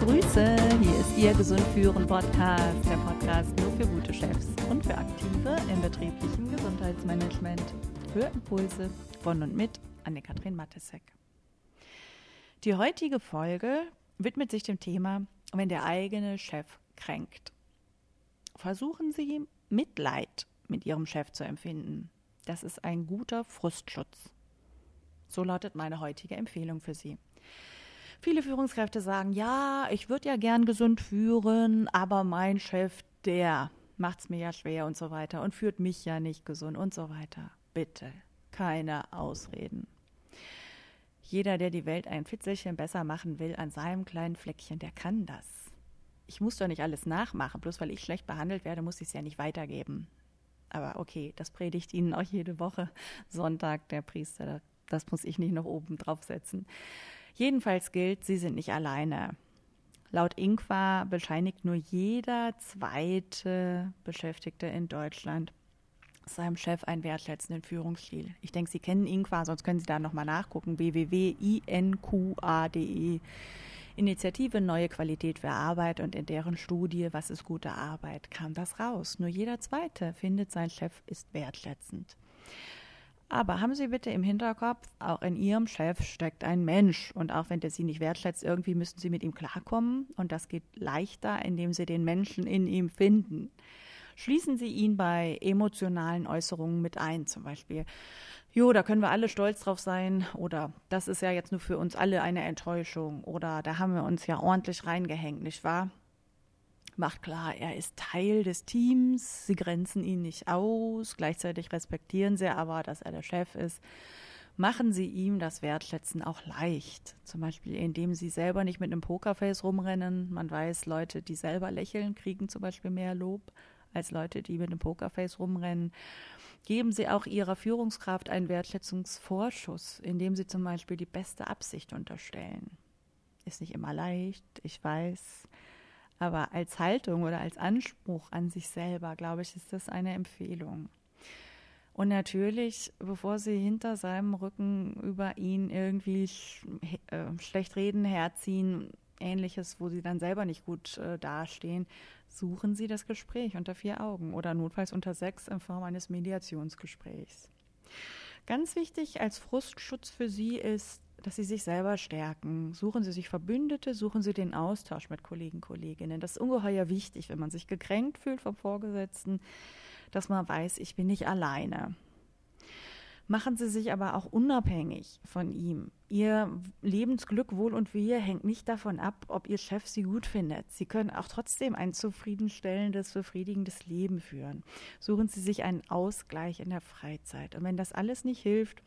Grüße, hier ist Ihr Gesund führen Podcast, der Podcast nur für gute Chefs und für Aktive im betrieblichen Gesundheitsmanagement. Hörimpulse von und mit Anne-Kathrin Matesek. Die heutige Folge widmet sich dem Thema, wenn der eigene Chef kränkt. Versuchen Sie, Mitleid mit Ihrem Chef zu empfinden. Das ist ein guter Frustschutz. So lautet meine heutige Empfehlung für Sie. Viele Führungskräfte sagen, ja, ich würde ja gern gesund führen, aber mein Chef, der macht es mir ja schwer und so weiter und führt mich ja nicht gesund und so weiter. Bitte, keine Ausreden. Jeder, der die Welt ein Fitzelchen besser machen will an seinem kleinen Fleckchen, der kann das. Ich muss doch nicht alles nachmachen, bloß weil ich schlecht behandelt werde, muss ich es ja nicht weitergeben. Aber okay, das predigt Ihnen auch jede Woche Sonntag der Priester. Das muss ich nicht noch oben draufsetzen. Jedenfalls gilt, Sie sind nicht alleine. Laut INCWA bescheinigt nur jeder zweite Beschäftigte in Deutschland seinem Chef einen wertschätzenden Führungsstil. Ich denke, Sie kennen INCWA, sonst können Sie da nochmal nachgucken. www.inqa.de Initiative Neue Qualität für Arbeit, und in deren Studie Was ist gute Arbeit kam das raus. Nur jeder Zweite findet, sein Chef ist wertschätzend. Aber haben Sie bitte im Hinterkopf, auch in Ihrem Chef steckt ein Mensch. Und auch wenn der Sie nicht wertschätzt, irgendwie müssen Sie mit ihm klarkommen. Und das geht leichter, indem Sie den Menschen in ihm finden. Schließen Sie ihn bei emotionalen Äußerungen mit ein, zum Beispiel, jo, da können wir alle stolz drauf sein, oder das ist ja jetzt nur für uns alle eine Enttäuschung, oder da haben wir uns ja ordentlich reingehängt, nicht wahr? Macht klar, er ist Teil des Teams, Sie grenzen ihn nicht aus, gleichzeitig respektieren Sie aber, dass er der Chef ist. Machen Sie ihm das Wertschätzen auch leicht, zum Beispiel indem Sie selber nicht mit einem Pokerface rumrennen. Man weiß, Leute, die selber lächeln, kriegen zum Beispiel mehr Lob als Leute, die mit einem Pokerface rumrennen. Geben Sie auch Ihrer Führungskraft einen Wertschätzungsvorschuss, indem Sie zum Beispiel die beste Absicht unterstellen. Ist nicht immer leicht, ich weiß, aber als Haltung oder als Anspruch an sich selber, glaube ich, ist das eine Empfehlung. Und natürlich, bevor Sie hinter seinem Rücken über ihn irgendwie schlecht reden, herziehen, Ähnliches, wo Sie dann selber nicht gut dastehen, suchen Sie das Gespräch unter 4 Augen oder notfalls unter 6 in Form eines Mediationsgesprächs. Ganz wichtig als Frustschutz für Sie ist, dass Sie sich selber stärken. Suchen Sie sich Verbündete, suchen Sie den Austausch mit Kollegen, Kolleginnen. Das ist ungeheuer wichtig, wenn man sich gekränkt fühlt vom Vorgesetzten, dass man weiß, ich bin nicht alleine. Machen Sie sich aber auch unabhängig von ihm. Ihr Lebensglück, Wohl und Wehe hängt nicht davon ab, ob Ihr Chef Sie gut findet. Sie können auch trotzdem ein zufriedenstellendes, befriedigendes Leben führen. Suchen Sie sich einen Ausgleich in der Freizeit. Und wenn das alles nicht hilft,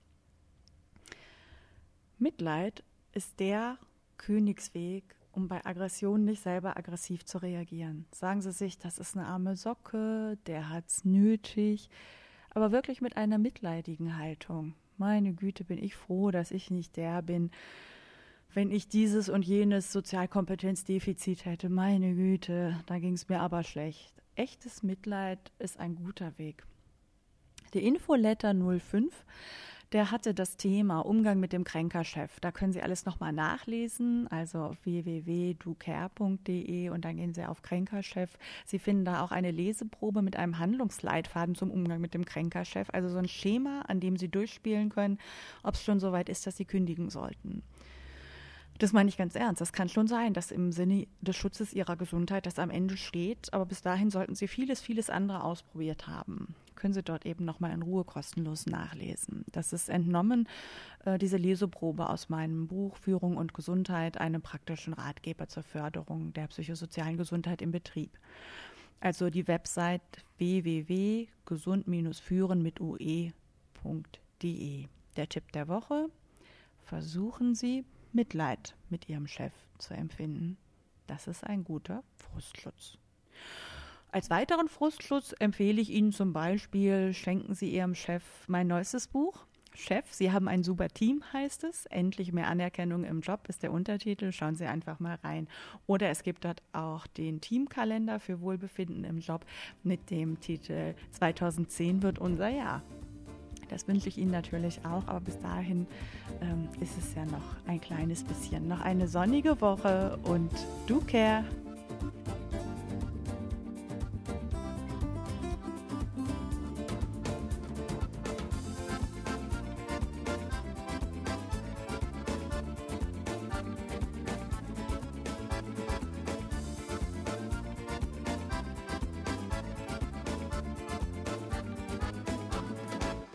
Mitleid ist der Königsweg, um bei Aggression nicht selber aggressiv zu reagieren. Sagen Sie sich, das ist eine arme Socke, der hat's nötig, aber wirklich mit einer mitleidigen Haltung. Meine Güte, bin ich froh, dass ich nicht der bin, wenn ich dieses und jenes Sozialkompetenzdefizit hätte. Meine Güte, da ging es mir aber schlecht. Echtes Mitleid ist ein guter Weg. Der Infoletter 05, der hatte das Thema Umgang mit dem Kränkerchef. Da können Sie alles nochmal nachlesen, also auf www.docare.de, und dann gehen Sie auf Kränkerchef. Sie finden da auch eine Leseprobe mit einem Handlungsleitfaden zum Umgang mit dem Kränkerchef, also so ein Schema, an dem Sie durchspielen können, ob es schon soweit ist, dass Sie kündigen sollten. Das meine ich ganz ernst. Das kann schon sein, dass im Sinne des Schutzes Ihrer Gesundheit das am Ende steht, aber bis dahin sollten Sie vieles andere ausprobiert haben. Können Sie dort eben nochmal in Ruhe kostenlos nachlesen. Das ist entnommen, diese Leseprobe aus meinem Buch Führung und Gesundheit, einem praktischen Ratgeber zur Förderung der psychosozialen Gesundheit im Betrieb. Also die Website www.gesund-führen mit ue.de. Der Tipp der Woche: Versuchen Sie, Mitleid mit Ihrem Chef zu empfinden. Das ist ein guter Frustschutz. Als weiteren Frustschutz empfehle ich Ihnen zum Beispiel, schenken Sie Ihrem Chef mein neuestes Buch. Chef, Sie haben ein super Team, heißt es. Endlich mehr Anerkennung im Job ist der Untertitel. Schauen Sie einfach mal rein. Oder es gibt dort auch den Teamkalender für Wohlbefinden im Job mit dem Titel 2010 wird unser Jahr. Das wünsche ich Ihnen natürlich auch, aber bis dahin ist es ja noch ein kleines bisschen, noch eine sonnige Woche und do care!